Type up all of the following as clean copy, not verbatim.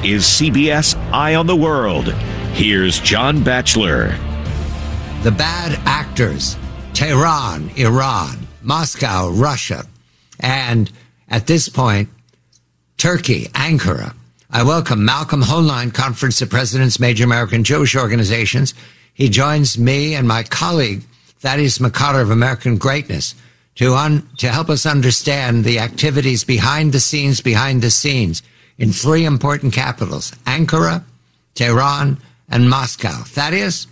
is CBS Eye on the World. Here's John Batchelor. The bad actors, Tehran, Iran, Moscow, Russia, and at this point, Turkey, Ankara. I welcome Malcolm Hoenlein, Conference of Presidents, Major American Jewish Organizations. He joins me and my colleague, Thaddeus McCarter of American Greatness, to help us understand the activities behind the scenes in three important capitals, Ankara, Tehran, and Moscow. Thaddeus?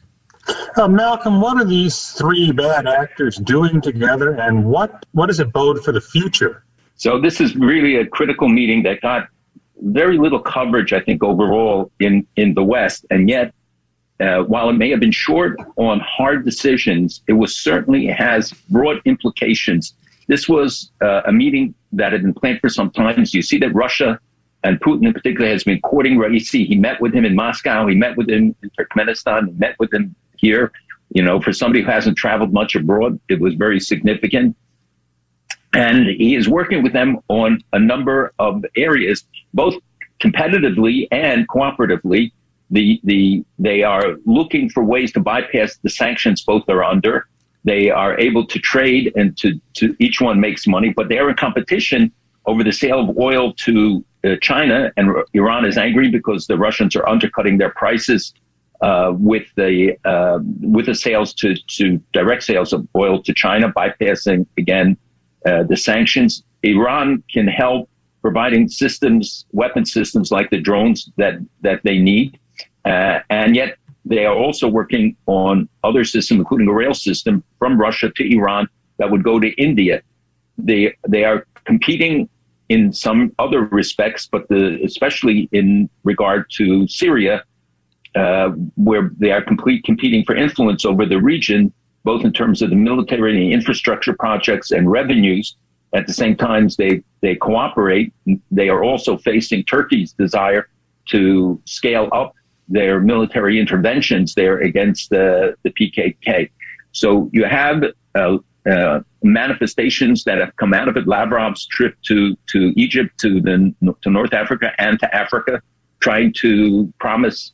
Malcolm, what are these three bad actors doing together, and what does it bode for the future? So this is really a critical meeting that got very little coverage, I think, overall in the West. And yet, while it may have been short on hard decisions, it certainly has broad implications. This was a meeting that had been planned for some time. So you see that Russia, and Putin in particular, has been courting Raisi. He met with him in Moscow. He met with him in Turkmenistan. He met with him here. You know, for somebody who hasn't traveled much abroad, it was very significant. And he is working with them on a number of areas, both competitively and cooperatively. They are looking for ways to bypass the sanctions both are under. They are able to trade, and to each one makes money, but they are in competition over the sale of oil to China, and Iran is angry because the Russians are undercutting their prices with the sales to direct sales of oil to China, bypassing again the sanctions. Iran can help providing systems, weapon systems like the drones that they need. And yet they are also working on other systems, including a rail system from Russia to Iran that would go to India. They are competing in some other respects, but especially in regard to Syria, where they are competing for influence over the region, both in terms of the military and infrastructure projects and revenues. At the same time, they cooperate. They are also facing Turkey's desire to scale up their military interventions there against the PKK. So you have manifestations that have come out of it. Lavrov's trip to Egypt, to North Africa and to Africa, trying to promise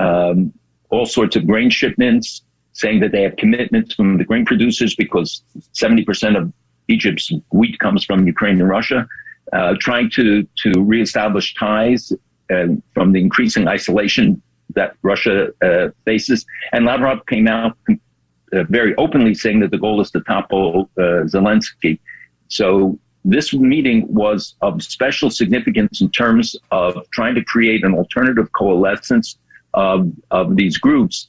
all sorts of grain shipments, saying that they have commitments from the grain producers because 70% of Egypt's wheat comes from Ukraine and Russia, trying to reestablish ties from the increasing isolation that Russia faces. And Lavrov came out very openly saying that the goal is to topple Zelensky. So this meeting was of special significance in terms of trying to create an alternative coalescence of these groups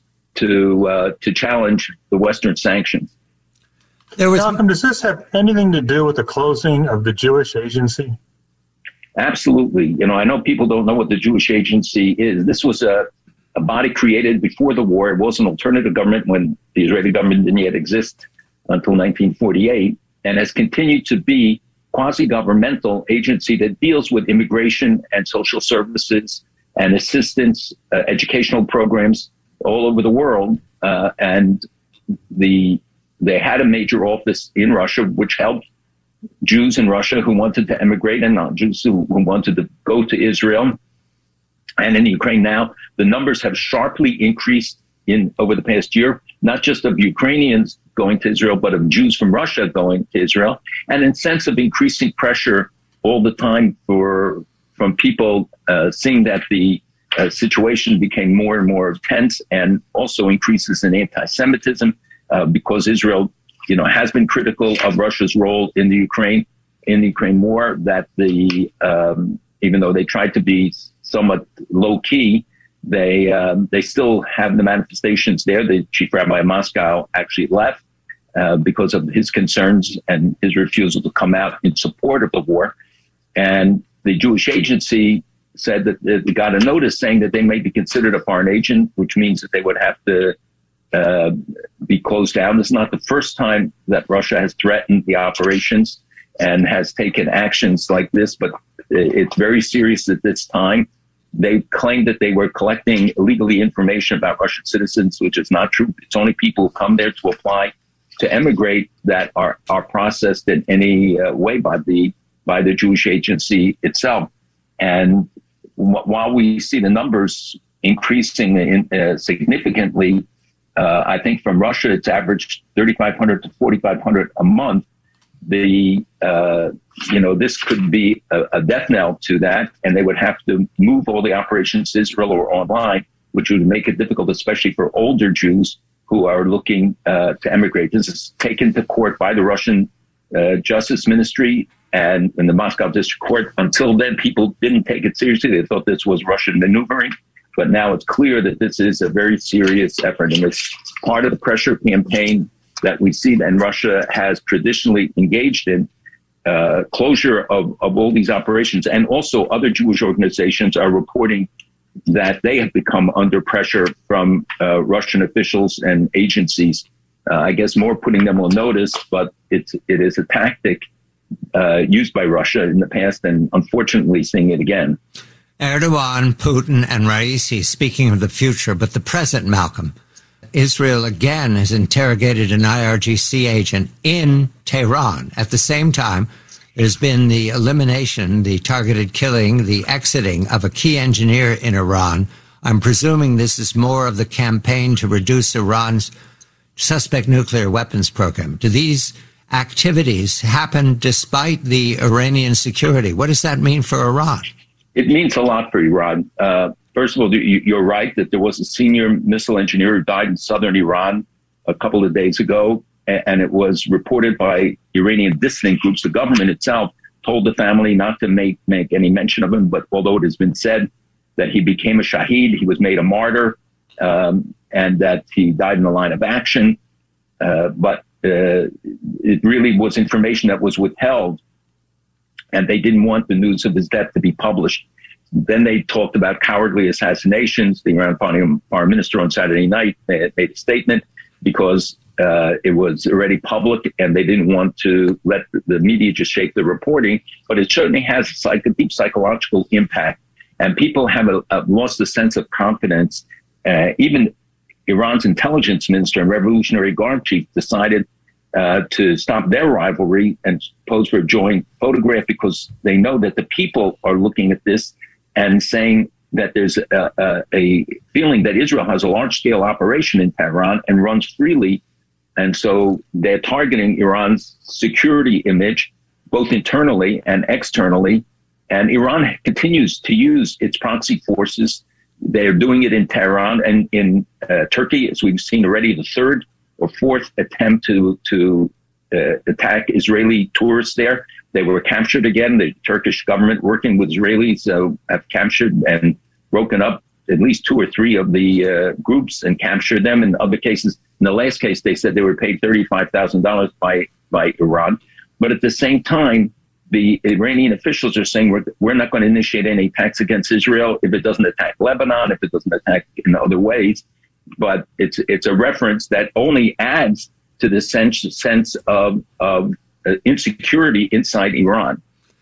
to challenge the Western sanctions. Malcolm, does this have anything to do with the closing of the Jewish Agency? Absolutely. You know, I know people don't know what the Jewish Agency is. This was a body created before the war. It was an alternative government when the Israeli government didn't yet exist until 1948, and has continued to be quasi-governmental agency that deals with immigration and social services and assistance, educational programs all over the world. And they had a major office in Russia, which helped Jews in Russia who wanted to emigrate and non-Jews who wanted to go to Israel. And in Ukraine now, the numbers have sharply increased over the past year, not just of Ukrainians going to Israel, but of Jews from Russia going to Israel, and in sense of increasing pressure all the time from people seeing that the situation became more and more tense, and also increases in anti-Semitism because Israel, has been critical of Russia's role in the Ukraine war. That even though they tried to be somewhat low key, they still have the manifestations there. The chief rabbi of Moscow actually left because of his concerns and his refusal to come out in support of the war. And the Jewish Agency said that they got a notice saying that they may be considered a foreign agent, which means that they would have to be closed down. It's not the first time that Russia has threatened the operations and has taken actions like this, but it's very serious at this time. They claimed that they were collecting illegally information about Russian citizens, which is not true. It's only people who come there to apply to emigrate that are processed in any way by the Jewish Agency itself. And while we see the numbers increasing significantly, I think from Russia, it's averaged 3,500 to 4,500 a month. This could be a death knell to that, and they would have to move all the operations to Israel or online, which would make it difficult, especially for older Jews who are looking to emigrate. This is taken to court by the Russian Justice Ministry and in the Moscow District Court. Until then, people didn't take it seriously. They thought this was Russian maneuvering. But now it's clear that this is a very serious effort, and it's part of the pressure campaign that we see and Russia has traditionally engaged in, closure of all these operations. And also other Jewish organizations are reporting that they have become under pressure from Russian officials and agencies. I guess more putting them on notice, but it is a tactic used by Russia in the past, and unfortunately seeing it again. Erdogan, Putin, and Raisi, speaking of the future, but the present, Malcolm. Israel again has interrogated an IRGC agent in Tehran. At the same time, there's been the elimination, the targeted killing, the exiting of a key engineer in Iran. I'm presuming this is more of the campaign to reduce Iran's suspect nuclear weapons program. Do these activities happen despite the Iranian security? What does that mean for Iran? It means a lot for Iran. First of all, you're right that there was a senior missile engineer who died in southern Iran a couple of days ago, and it was reported by Iranian dissident groups. The government itself told the family not to make any mention of him, but although it has been said that he became a shaheed, he was made a martyr, and that he died in the line of action. But it really was information that was withheld, and they didn't want the news of his death to be published. Then they talked about cowardly assassinations. The Iran foreign minister on Saturday night made a statement because it was already public and they didn't want to let the media just shape the reporting. But it certainly has a deep psychological impact. And people have lost a sense of confidence. Even Iran's intelligence minister and Revolutionary Guard chief decided to stop their rivalry and pose for a joint photograph because they know that the people are looking at this and saying that there's a feeling that Israel has a large-scale operation in Tehran and runs freely. And so they're targeting Iran's security image, both internally and externally. And Iran continues to use its proxy forces. They're doing it in Tehran and in Turkey, as we've seen already, the third or fourth attempt to attack Israeli tourists there. They were captured again. The Turkish government, working with Israelis, have captured and broken up at least 2 or 3 of the groups and captured them. In other cases, in the last case, they said they were paid $35,000 by Iran. But at the same time, the Iranian officials are saying we're not going to initiate any attacks against Israel if it doesn't attack Lebanon, if it doesn't attack in other ways. But it's a reference that only adds to the sense of insecurity inside Iran.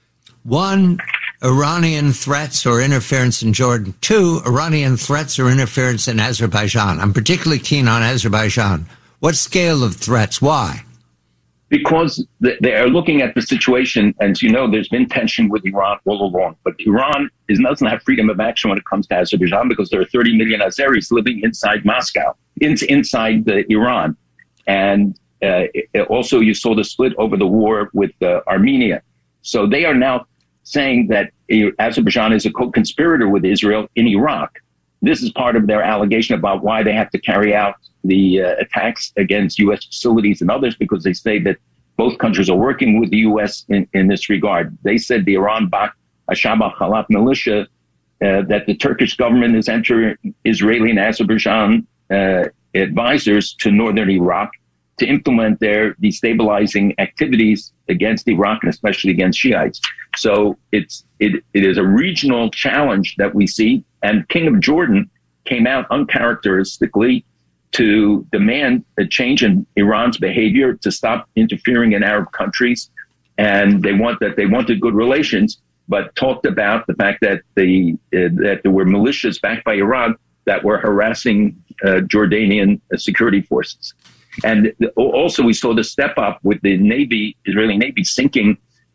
1, Iranian threats or interference in Jordan. 2, Iranian threats or interference in Azerbaijan. I'm particularly keen on Azerbaijan. What scale of threats? Why? Because they are looking at the situation, and as you know, there's been tension with Iran all along. But Iran doesn't have freedom of action when it comes to Azerbaijan because there are 30 million Azeris living inside Moscow, inside Iran. And also you saw the split over the war with Armenia. So they are now saying that Azerbaijan is a co-conspirator with Israel in Iraq. This is part of their allegation about why they have to carry out the attacks against U.S. facilities and others, because they say that both countries are working with the U.S. in this regard. They said the Iran-backed Ashab al-Khalaf militia, that the Turkish government is entering Israeli and Azerbaijan advisors to northern Iraq to implement their destabilizing activities against Iraq and especially against Shiites. So it is a regional challenge that we see. And King of Jordan came out uncharacteristically to demand a change in Iran's behavior, to stop interfering in Arab countries. And they wanted good relations, but talked about the fact that that there were militias backed by Iran that were harassing Jordanian security forces. And also we saw the step up with the Israeli Navy sinking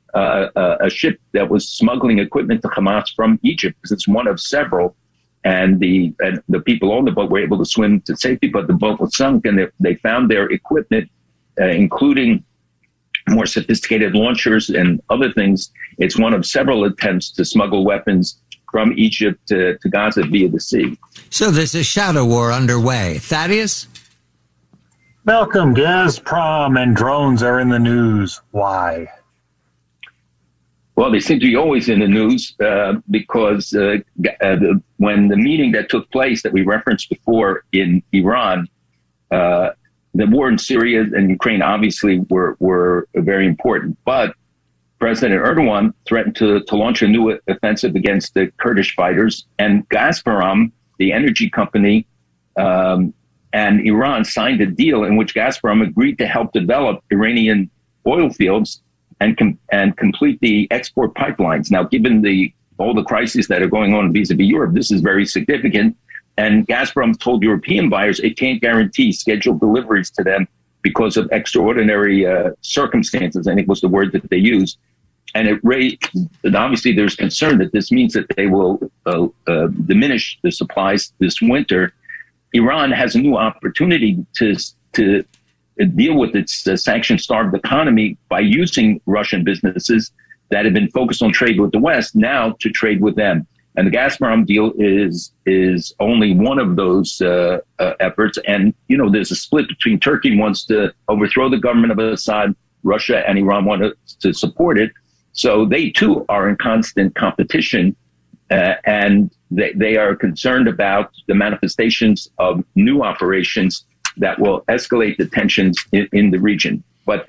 a ship that was smuggling equipment to Hamas from Egypt, because it's one of several. And the people on the boat were able to swim to safety, but the boat was sunk, and they found their equipment, including more sophisticated launchers and other things. It's one of several attempts to smuggle weapons from Egypt to Gaza via the sea. So there's a shadow war underway. Thaddeus? Malcolm, Gazprom and drones are in the news. Why? Well, they seem to be always in the news because when the meeting that took place that we referenced before in Iran, the war in Syria and Ukraine obviously were very important. But President Erdogan threatened to launch a new offensive against the Kurdish fighters, and Gazprom, the energy company, and Iran signed a deal in which Gazprom agreed to help develop Iranian oil fields and complete the export pipelines. Now, given all the crises that are going on vis-a-vis Europe, this is very significant. And Gazprom told European buyers it can't guarantee scheduled deliveries to them because of extraordinary circumstances, I think was the word that they used. And obviously there's concern that this means that they will diminish the supplies this winter. Iran has a new opportunity to deal with its sanction-starved economy by using Russian businesses that have been focused on trade with the West now to trade with them. And the Gazprom deal is only one of those efforts. And, there's a split between Turkey wants to overthrow the government of Assad, Russia and Iran want to support it. So they, too, are in constant competition. And they are concerned about the manifestations of new operations that will escalate the tensions in the region. But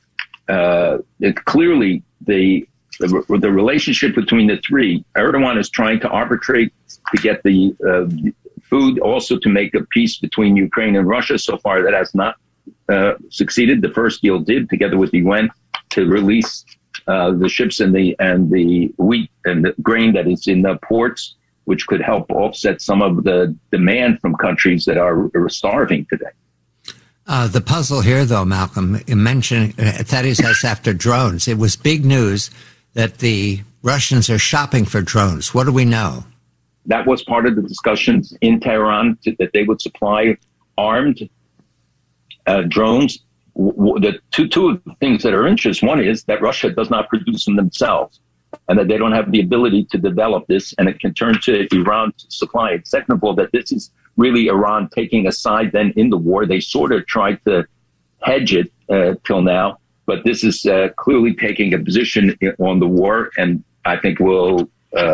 clearly the relationship between the three, Erdogan is trying to arbitrate to get the food, also to make a peace between Ukraine and Russia. So far, that has not succeeded. The first deal did, together with the UN, to release the ships and the wheat and the grain that is in the ports, which could help offset some of the demand from countries that are starving today. The puzzle here, though, Malcolm, you mentioned Thaddeus asked after drones. It was big news that the Russians are shopping for drones. What do we know? That was part of the discussions in Tehran, that they would supply armed drones. The two of the things that are interesting, one is that Russia does not produce them themselves, and that they don't have the ability to develop this, and it can turn to Iran to supply it. Second of all, that this is really Iran taking a side then in the war. They sort of tried to hedge it till now, but this is clearly taking a position on the war, and I think will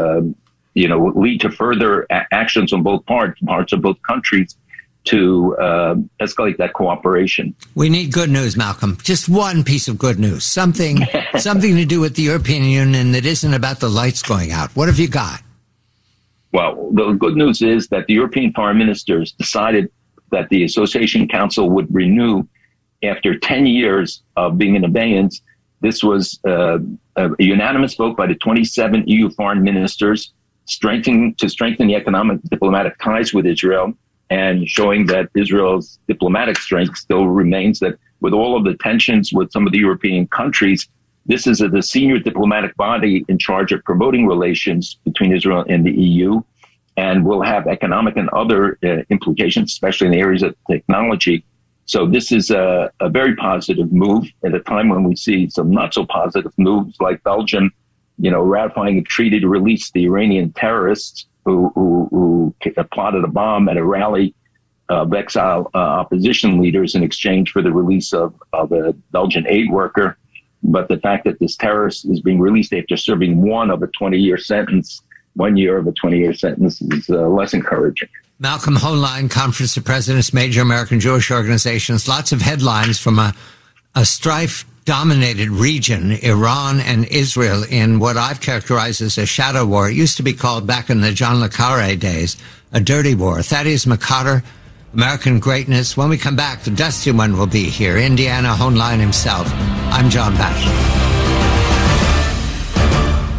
lead to further actions on both parts of both countries to escalate that cooperation. We need good news, Malcolm. Just one piece of good news. Something to do with the European Union that isn't about the lights going out. What have you got? Well, the good news is that the European foreign ministers decided that the Association Council would renew after 10 years of being in abeyance. This was a unanimous vote by the 27 EU foreign ministers to strengthen the economic diplomatic ties with Israel, and showing that Israel's diplomatic strength still remains, that with all of the tensions with some of the European countries, this is the senior diplomatic body in charge of promoting relations between Israel and the EU, and will have economic and other implications, especially in the areas of technology. So this is a very positive move at a time when we see some not so positive moves like Belgium, ratifying a treaty to release the Iranian terrorists who plotted a bomb at a rally of exile opposition leaders in exchange for the release of a Belgian aid worker. But the fact that this terrorist is being released after serving 1 year of a 20-year sentence is less encouraging. Malcolm Hoenlein, Conference of Presidents, major American Jewish organizations. Lots of headlines from a strife-dominated region, Iran and Israel, in what I've characterized as a shadow war. It used to be called, back in the John le Carre days, a dirty war. Thaddeus McCotter, American Greatness. When we come back, the Dusty One will be here. Indiana Hoenlein himself. I'm John Batchelor.